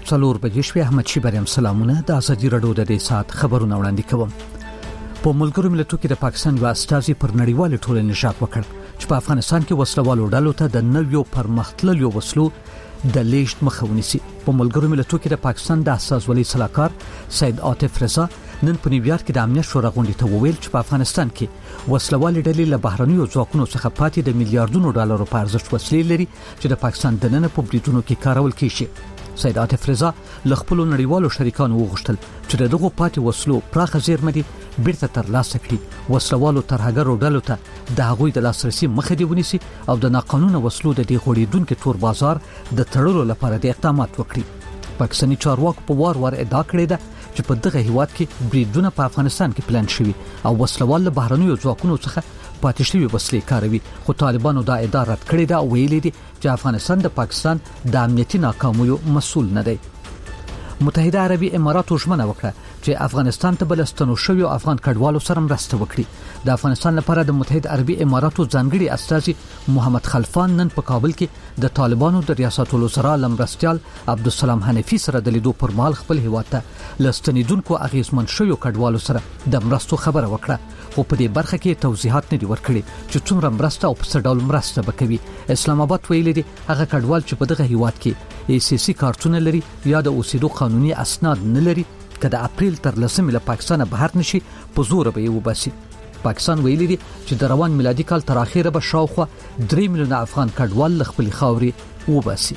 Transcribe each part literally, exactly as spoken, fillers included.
څلور بجې شوې. احمد شیبریم سلامونه. د ازادي رادیو د دې سات خبرونه وړاندې کوم. په ملګرو ملتونو کې د پاکستان یو استازي پر نړیوال ټولنې ژغ وکړ چې په افغانستان کې وسلوالو ډلو ته د نویو پرمختللو وسلو د لیږد مخه ونیسي. په ملګرو ملتونو کې د پاکستان د اساسولي صلاحکار سید عاطف رضا نن په نیویارک کې د امنیت شورا غونډې ته وویل چې په افغانستان کې وسلوالې ډلې له بهرنیو ځواکونو څخه پاتې د میلیارډونو ډالرو په ارزښت وسلې لري چې د پاکستان دننه په بریدونو کې کارول کیږي. سید عاطف رضا له خپل نړیوالو شریکانو وغوښتل چې دغه پاتې وسلو پراخه زیرمه دي بیرته ترلاسه کړي. وسلوالو ترهګرو ډلو ته د هغوی د لاسرسي مخه دی ونیسي او د ناقانونه وسلو د دې غوړېدونکو تور بازار د تړلو لپاره د اقدامات وکړي. پاکستاني چارواکو په وار وار ادعا کړې ده چې په دغه هیواد کې بریدونه په افغانستان کې پلان شوي او وسلوال له بهرنیو ځواکونو څخه پاتې شوي وسلې کاروي. خو طالبانو دا ادعا رد کړې ده او ویلي دي چې افغانستان د پاکستان د امنیتي ناکامیو مسؤل نه دی. متحده عربي اماراتو ژمنه وکړه چې افغانستان ته بلستانو شوی افغان کډوالو سره مرسته وکړي. د افغانستان لپاره د متحده عربي اماراتو ځانګړي استازي محمد خلفان نن په کابل کې د طالبانو د ریاست الوزرا لمرستيال عبدالسلام حنفي سره د لیدو پر مهال خپل هیواد ته لستنیدونکو اغیزمن شوی کډوالو سره د مرستو خبره وکړه. خو په دې برخه کې توضیحات نه دي ورکړي چې څومره مرسته او په څه ډول مرسته وکوي. اسلام آباد ویلي دي هغه کډوال چې په دغه هیواد کې ای سی سی کارتونه لري یا د اوسېدو قانوني اسناد نه لري که د اپریل تر لسمې له پاکستان بهر نشي په زور به یې وباسي. پاکستان ویلي دي چې د روان میلادي کال تر اخره به شاوخوا درې میلیونه افغان کډوال له خپل خاورې وباسي.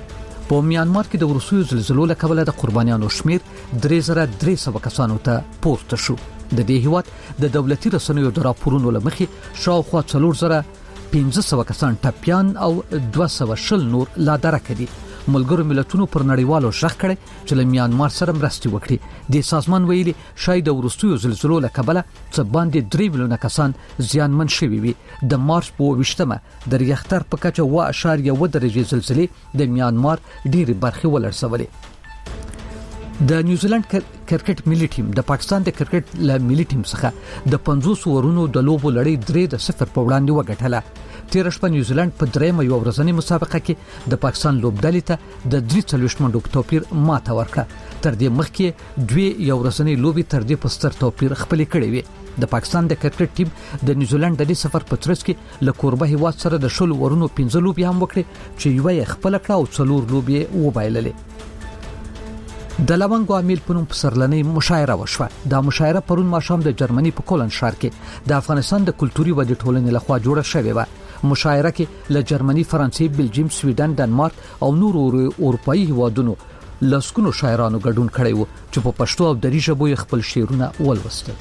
په میانمار کې د وروستیو زلزلو له کبله د قربانیانو شمیر درې زره درې سوه کسانو ته پورته شو. د دې هیواد د دولتي رسنیو د راپورونو لمخې شاوخوا څلور زره پنځه سوه کسان ټپيان او دوه سوه شل نور لا درکه دي. ملګرو ملتونو پر نړیوالو ژغ کړي چې له میانمار سره مرستې وکړي. د سازمان ویلي شاید د وروستیو زلزلو له کبله څه باندې درې میلیونه کسان زیانمن شوي وي. د مارچ په اوویشتمه د ریختر په کچه اوه اعشاریه اوه درجې زلزلې د میانمار ډېرې برخې ولړزولې. د نیوزیلند کرکټ ملي ټیم د پاکستان د کرکټ له ملي ټیم څخه د پنځوس اورونو د لوبو لړۍ درې د صفر په وړاندې وګټله. تیر شپه نیوزیلند په درېمه یو ورځنۍ مسابقه کې د پاکستان لوبډلې ته د درې څلوېښت منډو په توپیر ماته ورکړه. تر دې مخکې دوی یو ورځنۍ لوبي تر دې په ستر توپیر خپلې کړې وې. د پاکستان د کرکټ ټیم د نیوزیلند د دې سفر په ترڅ کې له کوربه هیواد سره د شل ورونو پنځه لوبي هم وکړې چې یو یې خپل کړه او څلور لوبي وبایللې. د لونګو امیل په نوم سرلنۍ مشاعره وشوه. دا مشاعره پرون ماښام د جرمني په کولن ښار کې د افغانستان د کلتوري ودې ټولنې لخوا جوړه شوې وه. مشاعره کې له جرمني، فرانسې، بلجیم، سویډن، ډنمارک او نورو اروپایي هیوادونو لسګونو شاعرانو ګډون کړی وو چې په پښتو او دري ژبو خپل شعرونه ولوستل.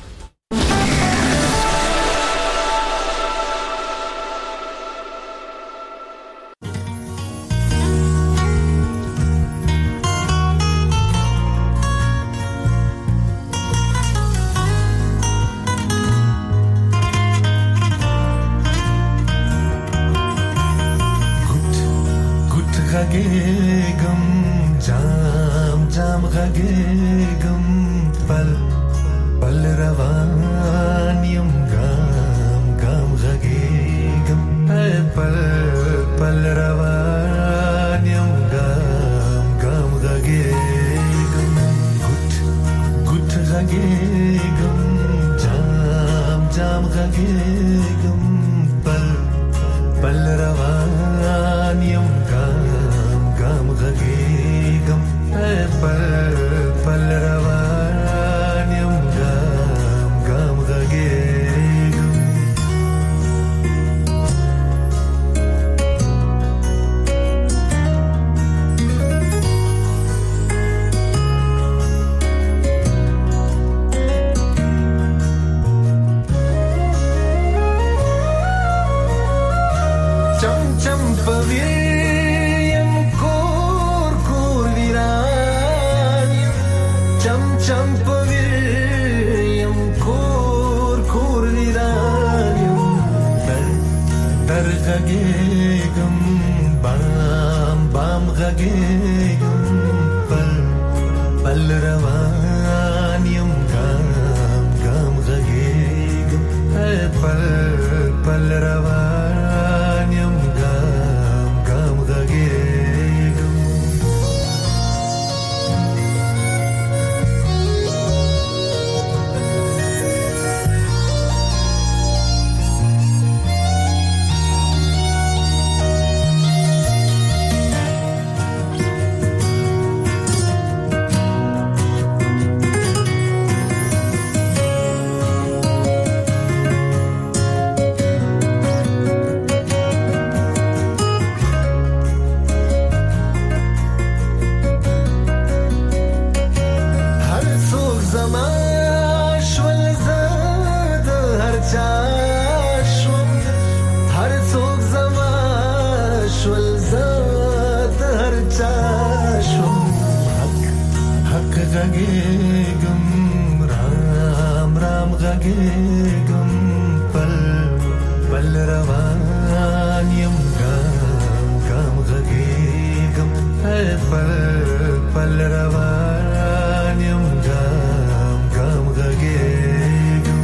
पल रवान यम गम गम गगेगम पल पल रवान यम गम गम गगेगम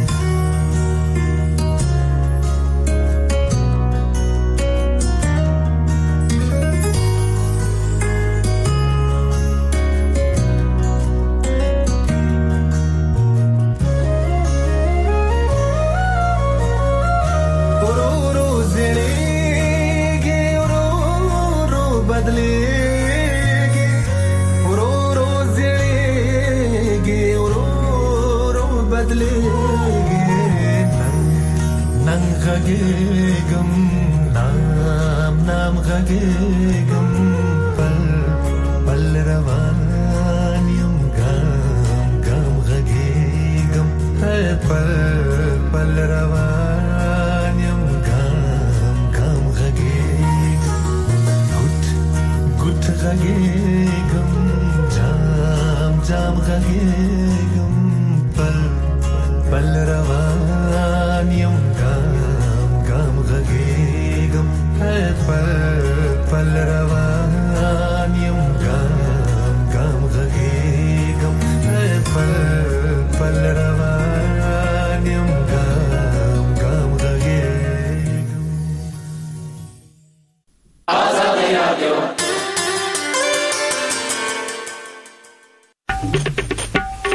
Gagegam naam naam gagegam pal pal rawan yum gam gam gagegam pal pal rawan yum gam gam gagegam gut gut gagegam jam jam gagegam pal pal rawan yum gagegam pal pal rawan yum gam gam gagegam pal pal rawan yum gam gam gagegam Azadi Radio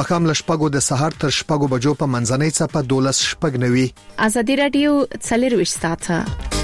ماخام لشپګو د سهار تر شپګو بجو په منځنۍ صفه دولس شپګ نوي. ازادي رادیو څلور ساعته.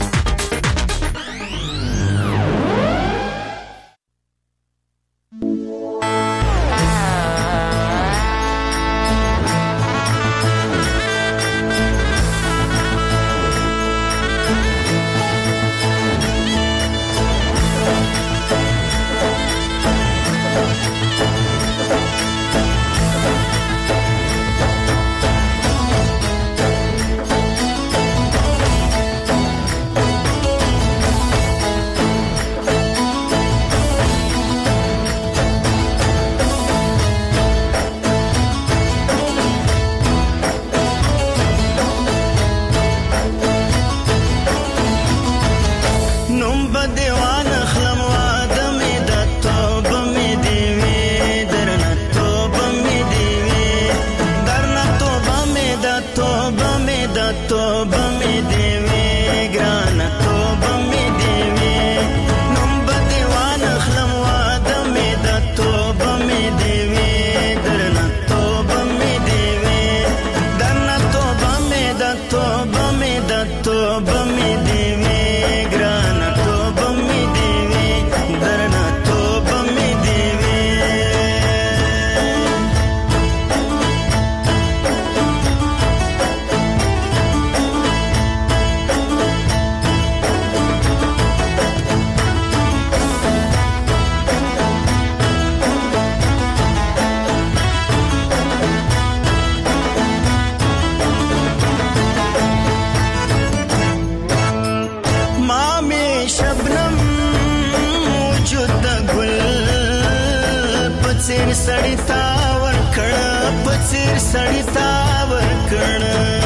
सड़ी तावर कण पचिर सड़ी तावर कण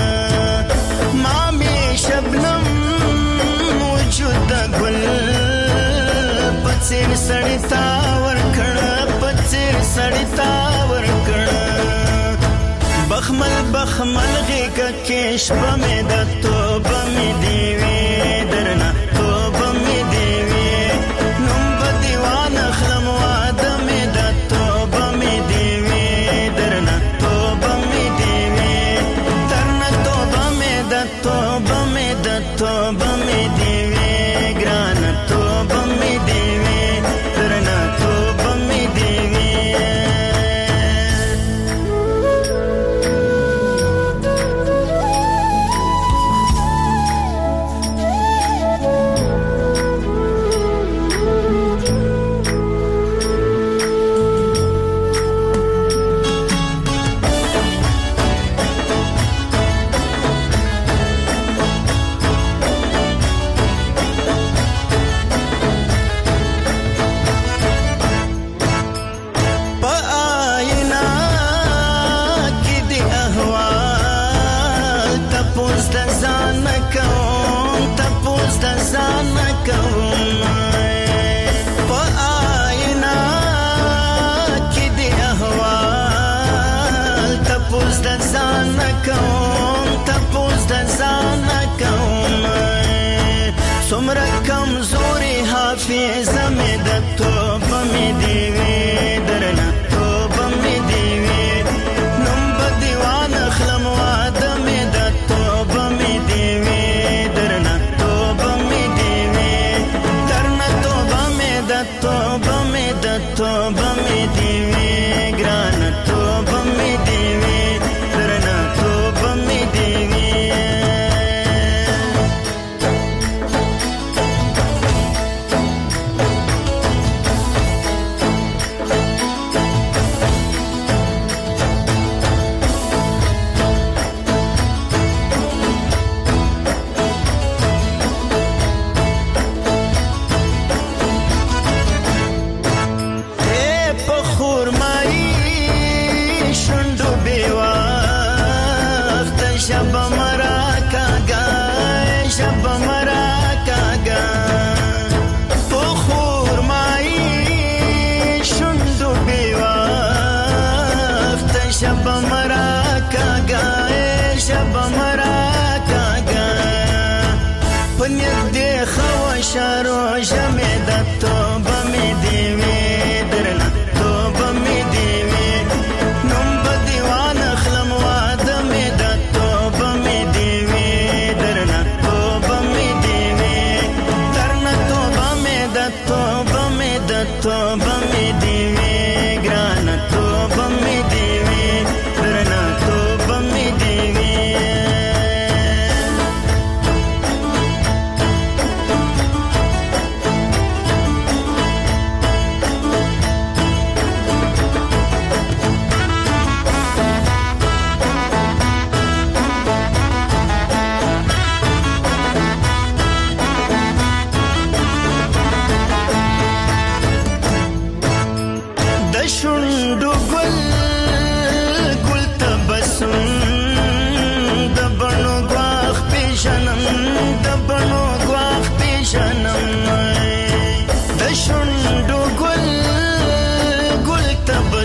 मामी शबनम मौजूद गुल पचिर सड़ी तावर कण पचिर सड़ी तावर कण बखमल बखमल गिक केश बमे दत्तो बमे देवी दरना तो बमे देवी नुम बदीवान खलम वादम दत्तो बमे देवी दरना तो बमे देवी दरना तो बमे दत्तो बमे दत्तो बमे देवी ग्रान तो बमे देवी दरना तो बमे देवी سمرا کمزوری حافظ میں دتو بمی دیوی درنا تو بمی دیوی نم بدیوان خلم واد میں دتو بمی دیوی درنا تو بمی دیوی درنا تو بمی دتو بمی دتو بمی دیوی گران تو بمی دیوی درنا تو بمی دیوی شارو جمع دتو بمی دیوی درنا تو بمی دیوی نم بدی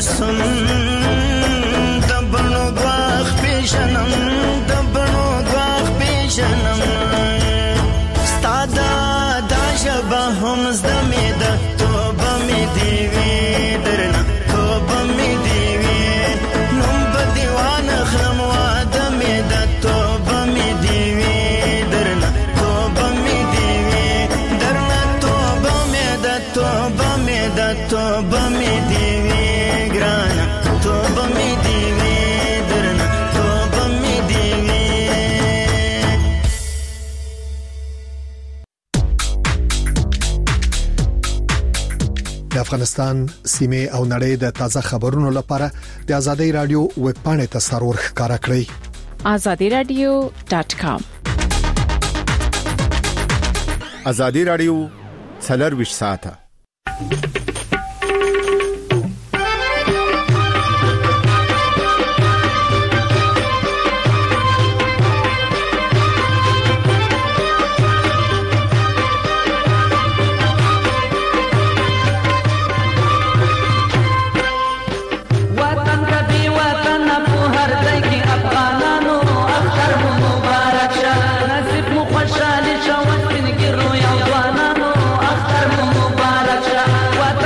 بسم د بڼو غواخ پیژنم د بڼو غواخ پیژنم ستاده دا ژبه هم زده مې ده توبه مې دې وي درنه توبه مې دې وي نوم به دې وانخلم واده مې ده توبه مې دې وي درنه توبه مې دې وي درنه توبه مې ده توبه مې ده توبه مې دې وي ګرانه توبه مې دې وي درنه توبه مې دې وي. د افغانستان سیمه او نړۍ د تازه خبرونو لپاره د ازادي رادیو ویب پاڼه ته سرور ښکارا کړئ azadi radio dot com. ازادي رادیو څلور ویشت ساعته خوشاله شو سپین ګرو یو ځوانانو اختر مو مبارک شه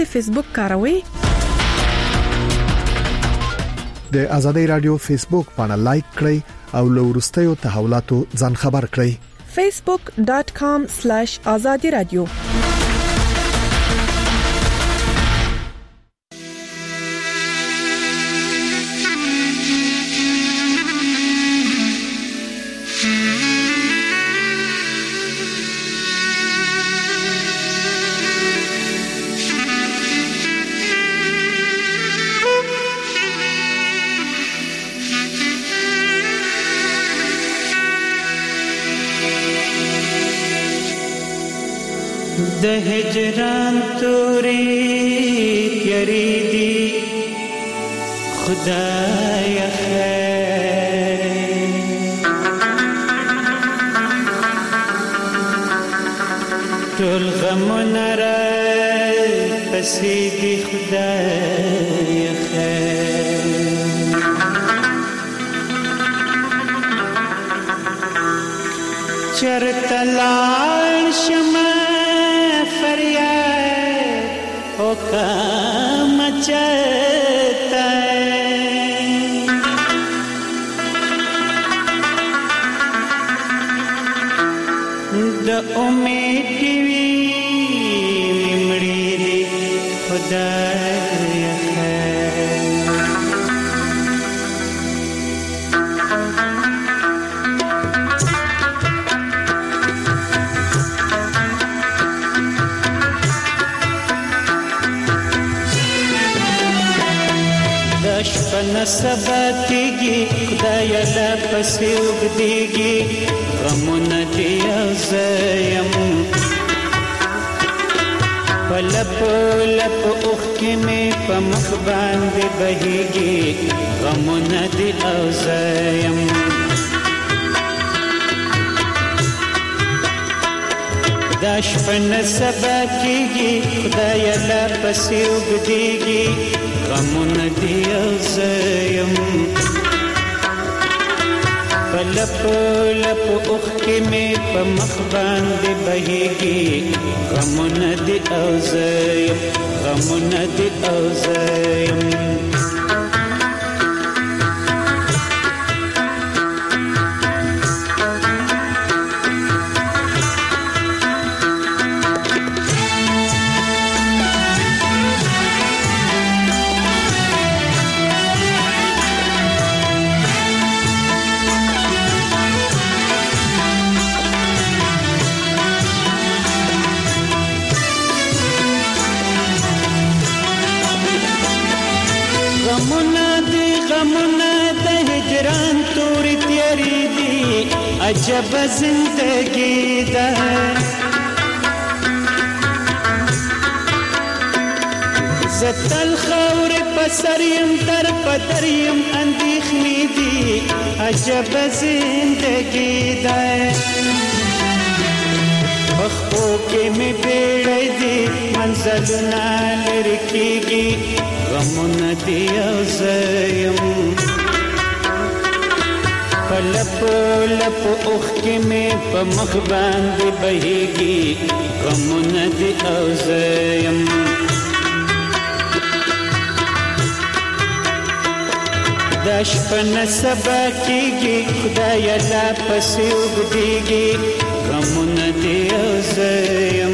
تاسو فیسبوک کاروئ؟ د آزادۍ رادیو فیسبوک باندې لایک کړئ او له ورستیو تحولاتو ځان خبر کړئ. facebook dot com slash azadi radio د هجران توري تیری دی خدای خیر ټول غمونه را پسې دی خدای خیر چرته لاړ شمه فریاد او کام چتا د امید وی مړی دی خدای خیر شپن سبا کیږي خدای لا پسې وګديږي غمونه دي زیم پلپ لپ اوخ کې مې په مخ باندې بهيږي غمونه دي زیم دا شپن سبا کیږي خدای لا پسې وګديږي غمونه دی زیم پلپ لپ اوخ کې مې په مخ باندې بهيږي غمونه دی زیم غمونه دی زیم عجب زندگی ده زتل خور پسریم در پدریم اندیخنی دی عجب زندگی ده بخو کې می بیړی دی منزلونه لرکیږي غمونه دی زیم پلپ لپ اوخ کې مې په مخ باندې بهيږي غمونه دي زیم دا شپن سبا کیږي خدای لا پسې وګديږي غمونه دي زیم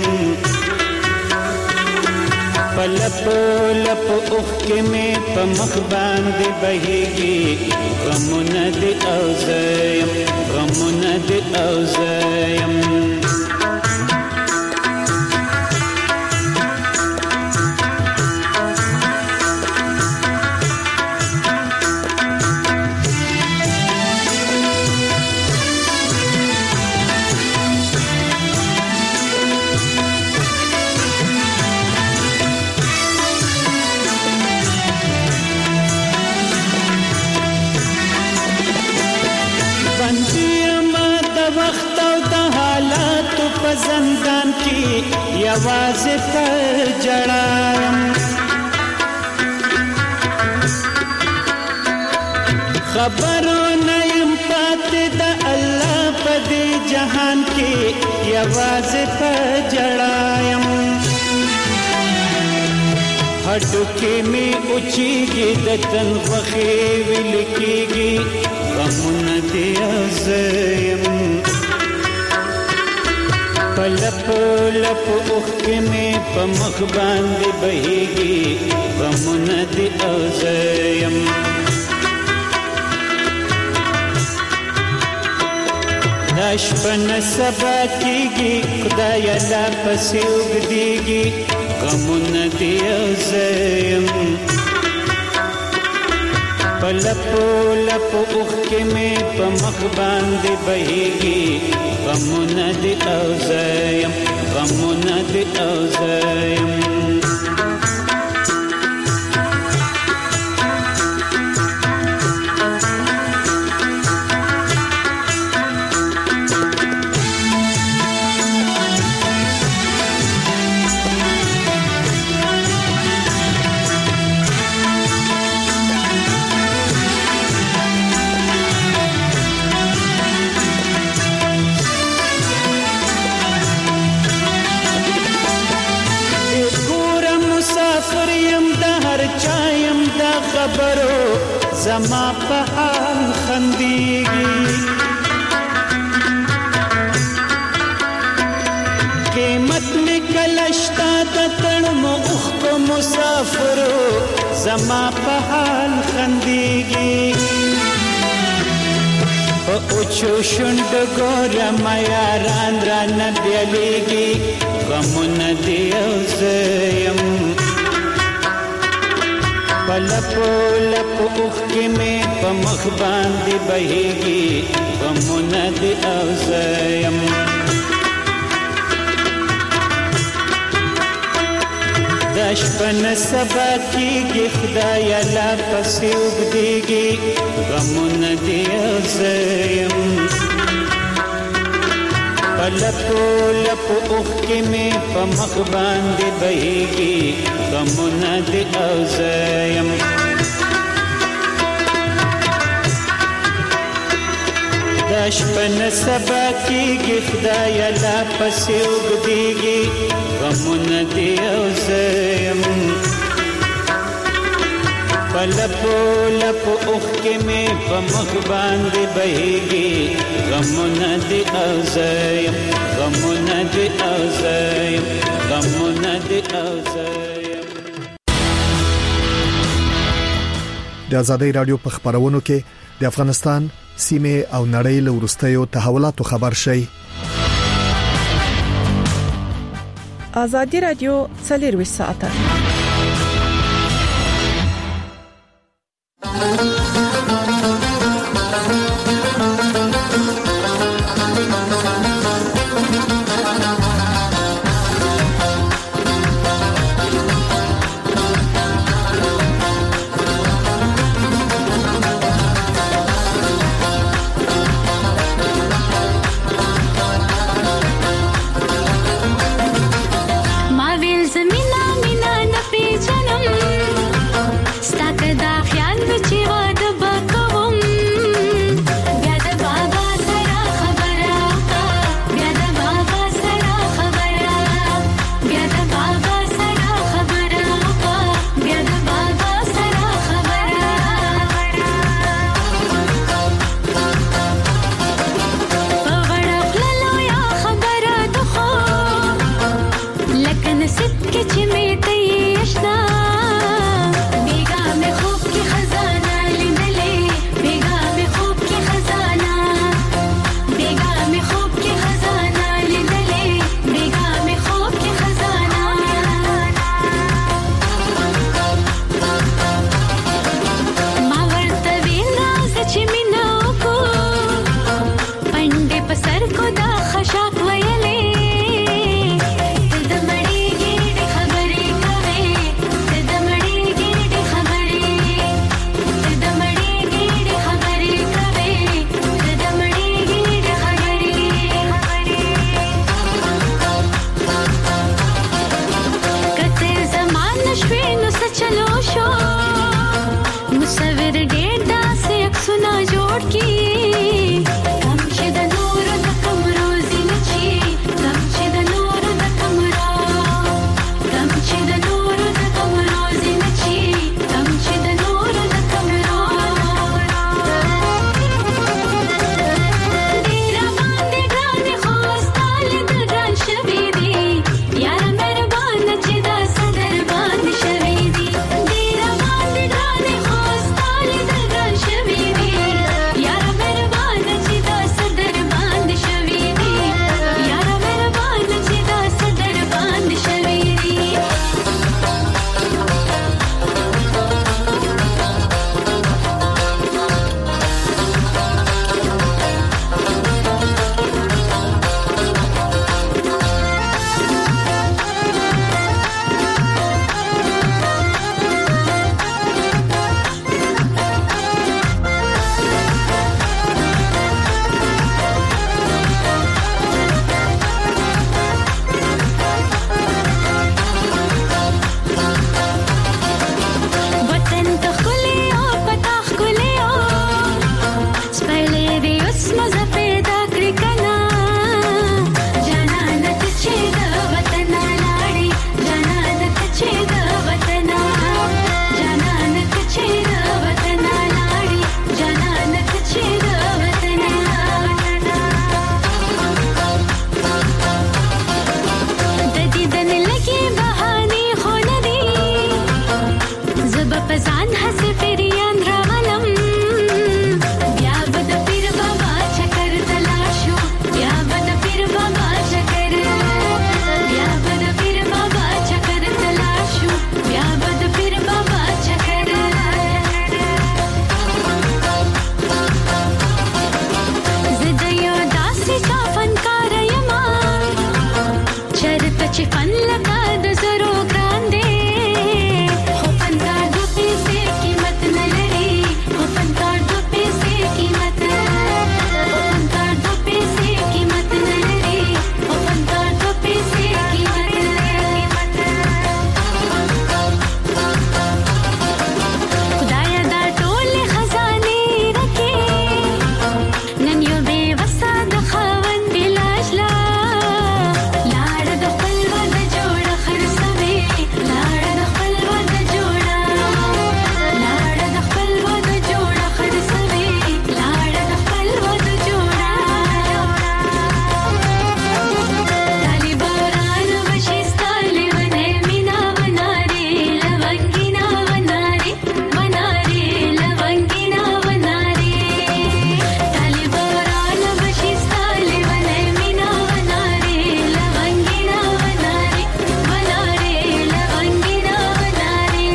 پلپ لپ اوخ کې مې په مخ باندې بهيږي غمونه دي زیم غمونه دي زیم زندان کی یوازې پر جړایم خبرونه يم پاتې د الله په دې جهان کې یوازې پر جړایم هډو کې می اوچیږي د تن خوخي ویل کېږي غمونه دې ازم پلپ لپ اوخ کې می په مخ باندې بهيږي غمونه دې ازم نشپن سبا کېږي خدای لا پسې وګديږي غمونه دې ازم پلپو لپو اوخ کې مې په مخ باندې بهيږي غمونه دې ازم غمونه دې ازم خبرو زما په حال خندېږي قیمت مې کله شته د تړمو اوښکو مسافرو زما په حال خندېږي په اوچو شونډو ګورم یاران رانه بیلیږي غمونه دې ازم پلپو لپو اوخ کې مې په مخ باندې بهيږي غمونه دې ازم د شپن سبا کېږي خدای لا پسې وګديږي غمونه دې ازم پلپو لپو اوخ کې مې په مخ باندې بهيږي غمونه دې ازم د شپن سبا کېږي خدای لا پسې وګديږي غمونه دې ازم پلپو لپو اوخ کې مې په مخ باندې بهيږي غمونه دې ازم غمونه دې ازم غمونه دې ازم د آزادۍ رادیو په خبرونو کې د افغانستان سیمه او نړۍ له ورستیو تحولاتو خبر شي آزادۍ رادیو څلور ساعته زمينا مينا نپی جنم ستا کدا خیال وچی واد ځان هسې پیریان راولم بیا به د پیر بابا چکر ته لاړ شو بیا به د پیر بابا چکر بیا به د پیر بابا چکر ته لاړ شو بیا به د پیر بابا چکر زه د یو داسې چا فنکار یما چرته چې فن لکه د زرو ګران دی خو فنکار دو پیسې قیمت نه لري خو فنکار دو پیسې قیمت خو فنکار دو پیسې قیمت نه لري خو فنکار دو پیسې قیمت خدایا دا ټولې خزانې رکې نن یو بې وسه د خاوند بلاش لا لاړه د خپل واده جوړه خرڅوي لاړه د خپل واده جوړه لاړه د خپل واده جوړه خرڅوي لاړه د خپل واده جوړه طالبان وشي ستالي ونه مینا وناري لونګینا وناري وناري لونګینا وناري طالبان وشي ستالي ونه مینا وناري لونګینا وناري وناري لونګینا وناري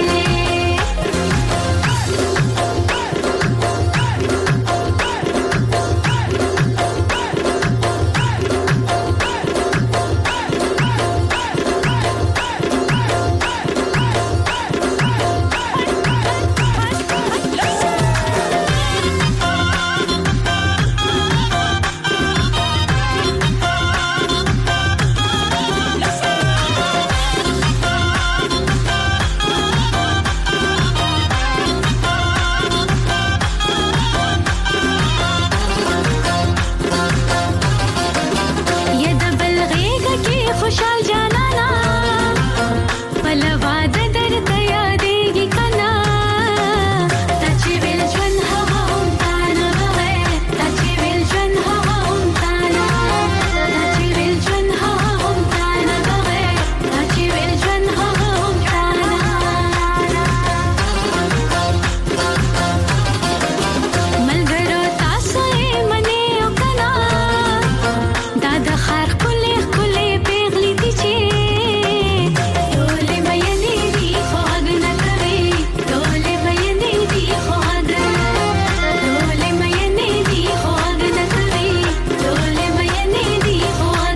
یا د بلغېږه کې خوشحال جانانا پل واده درته یادېږي که نه تا چې ویل ژوند هغه هم تا نه بغیر تا چې ویل ژوند هغه هم تا نه تا چې ویل ژوند هغه هم تا نه بغیر تا چې ویل ژوند هغه هم تا نه ملګرو تاسو یې منې او که نه دا د ښار ښکلې ښکلې پېغلې دي چې ټولې میینې دي خو غږ نه کوي ټولې میینې دي خو غږ ټولې میینې دي خو غږ نه کوي ټولې میینې دي خو غږ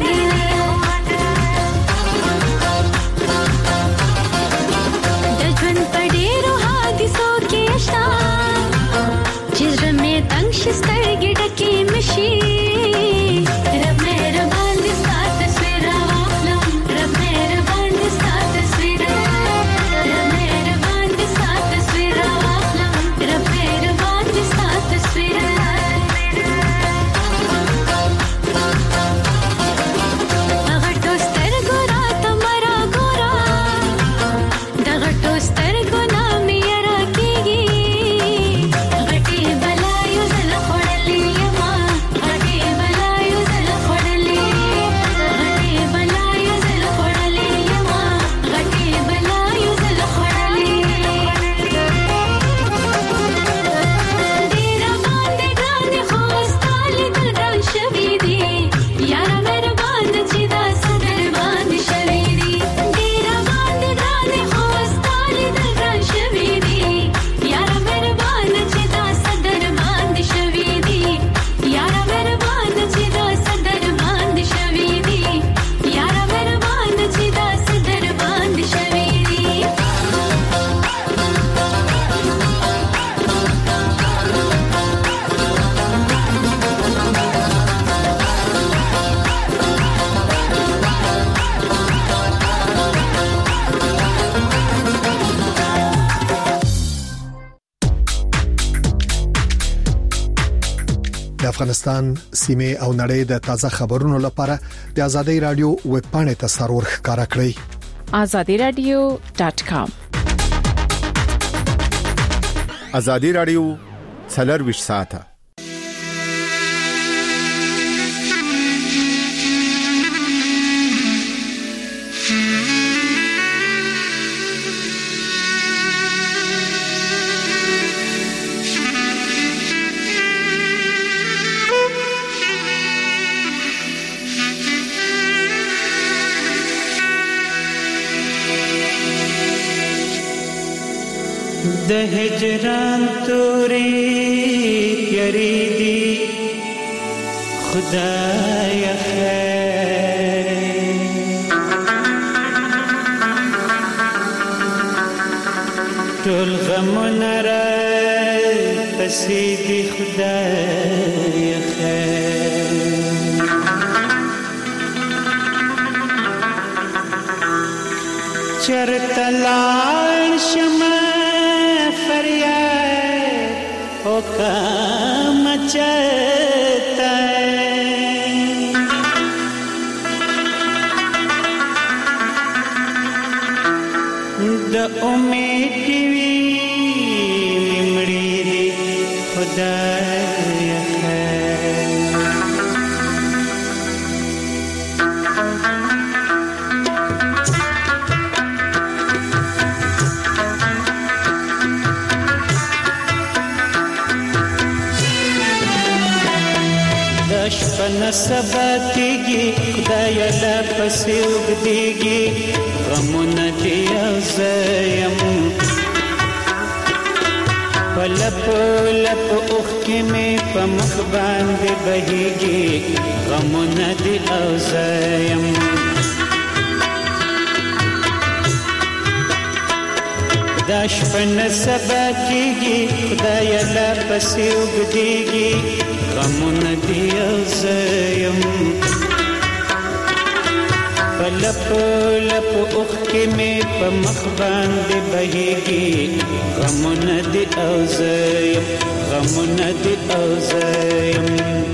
د ژوند په ډېرو حادثو کې شته چې زړه مې تنګ شي سترګې ډکې مې شي رب مهربان دې ستا تصویر راواخلم رب مهربان دې ستا تصویر رب مهربان دې ستا تصویر راواخلم رب مهربان دې ستا تصویر غټو سترګو راته مه راګوره د غټو سترګو نه مې یره کېږي غټې بلایو زه له خوړلې یمه غټې بلایو زه له خوړلې غټې بلایو زه له خوړلې یمه غټې بلایو زه له خوړلې ډېره باندې ګرانې خو ستا لیدل ګران شوي دي یاره مهربان چې داسې در باندې شوي دي ډېره باندې ګرانې خو ستا لیدل ګران شوي دي یاره مهربان چې داسې در باندې شوي دي یاره مهربان چې داسې در باندې شوي دي یاره مهربان چې داسې در باندې شوي دي د افغانستان سیمه او نړۍ د تازه خبرونو لپاره د آزادۍ رادیو ویب پاڼې ته سرور ښکارا کړئ azadi radio dot com ازادي رادیو څلرویشت ساعته هجران توري تیری دی خدای خیر ټول غمونه را پسې دی خدای خیر چرته لاړ شمه فریاد وکړم چرته د امید وی مړی دی خدای خیر شپه سبا کېږي خدای له پسې اوږدېږي غمونه دې یو زه یم په لپو لپو اوښکې مې په مخ باندې بهېږي غمونه دې او زه یم دا شپه نه سبا کېږي خدای له پسې اوږدېږي غمونه دې یو زه یم په لپو لپو اوښکې مې په مخ باندې بهېږي غمونه دې او زه یم غمونه دې او زه یم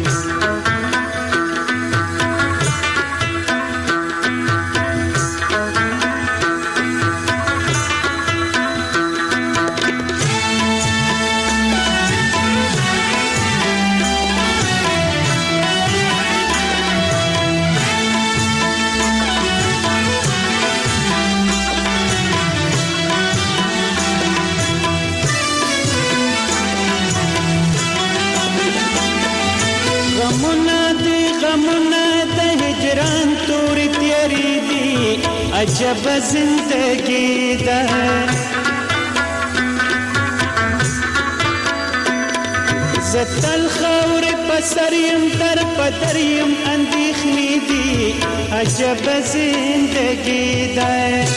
عجب زندگی ده زتل خور پسر یم در پدر یم اندیخنی دی عجب زندگی ده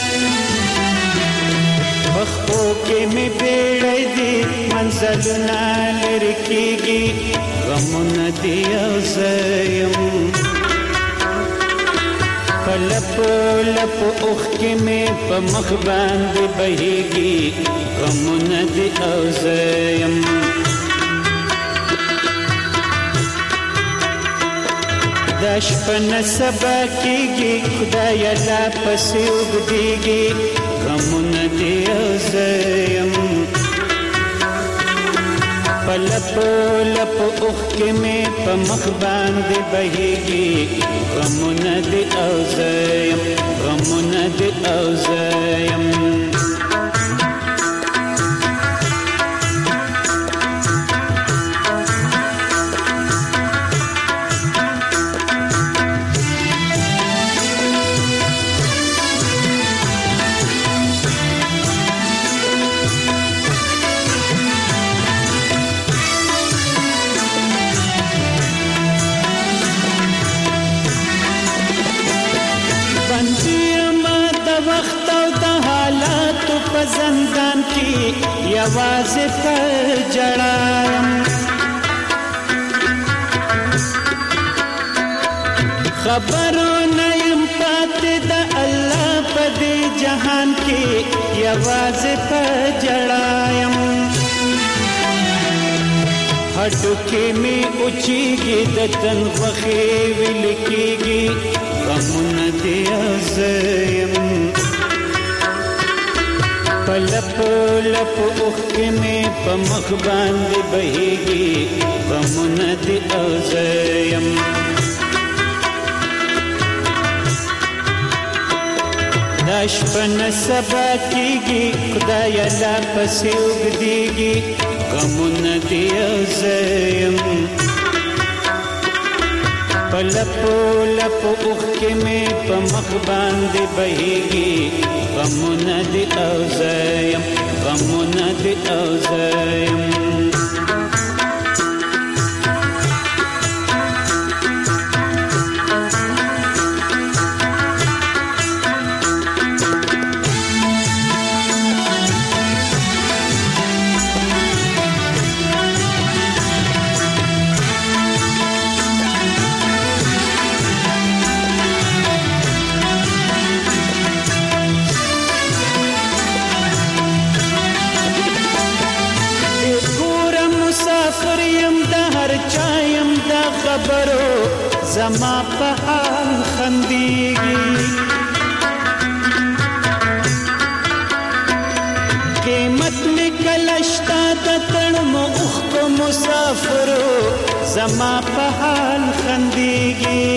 بخو کې می بیړی دی منزلونه لرې کېږي غمونه دې یو زه یم په لپو لپو اوښکې مې په مخ باندې بهېږي غمونه دې او زه یم دا شپه نه سبا کېږي خدایه لا پسې اوږدېږي غمونه دې او زه یم په لپو لپو اوښکې مې په مخ باندې بهېږي غمونه دې او زه یم غمونه دې او زه یم زندان کی یوازې پر جړایم خبرونه یم پاتې د الله په دې جهان کې یوازې پر جړایم هډوکې مې اوچېږي د تن غوښې ویل کېږي غمونه دې او زه یم په لپو لپو اوښکې مې په مخ باندې بهېږي غمونه دې او زه یم دا شپه نه سبا کېږي خدایه لا پسې اوږدېږي غمونه دې او زه یم پلپو لپو اوخ کې مې په مخ باندې بهيږي غمونه دي او زایم غمونه دي او زایم خبرو زما په حال خندېږي قیمت مې کله شته د تړمو اوښکو مسافرو زما په حال خندېږي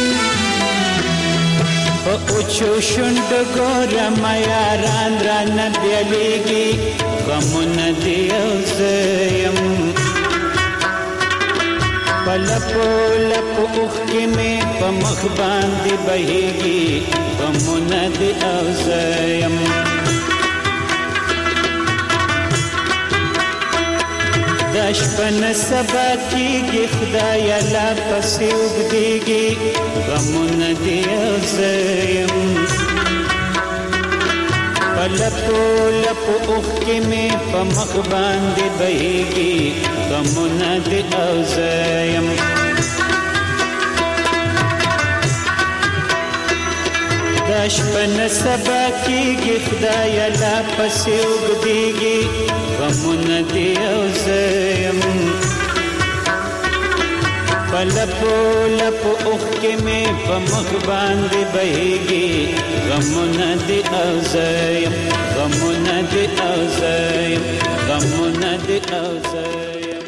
په اوچو شونډو ګورم یاران رانه بیلیږي غمونه دي او زه یم پلپو لپو اوخ کې مې په مخ باندې بهيږي غمونه دي او زایم د شپه نه سبا کېږي خدایه لا پسې اوږدېږي غمونه دي او زایم پلپو لپو اوخ کې مې په مخ باندې بهيږي غمونه دي او زایم د شپه نه سبا کېږي خدایه لا پسې اوږدېږي غمونه دي او زایم پلپو لپو اوخ کې مې په مخ باندې بهيږي غمونه دي او زایم غمونه دي او زایم غمونه دي او زایم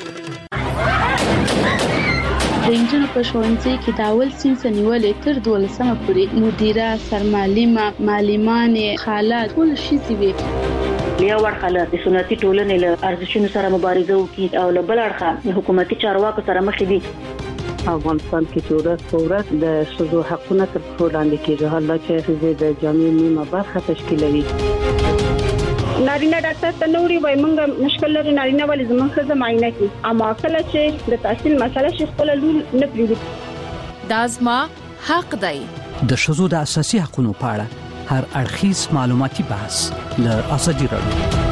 د انجنونو په ښوونځي کې د اول صنف نیولې تر دولسمه پورې مدیره سرمعلمه معلمانې خالات ټول شي وي بیا ورخاله د سنتي ټولنې له ارزښتونو سره مبارزه وکړي او له بل اړخه حکومتي چارواکو سره مخ دي افغانستان کې چې ورځ په ورځ د ښځو حقونه تر پښو لاندې کېږي حالا چې ښځې د جامعې نیمه برخه تشکیلوي نارینه ډاکټر ته نوري وای مونږ مشکل لري نارینه ولې زموږ ښځه معاینه کوي اما کله چې د تحصیل مسله شي خپل لول نه پریږدي دا زما حق دی د ښځو د اساسي حقوقو په اړه هر اړخیز معلوماتي بحث له ازادي راډیو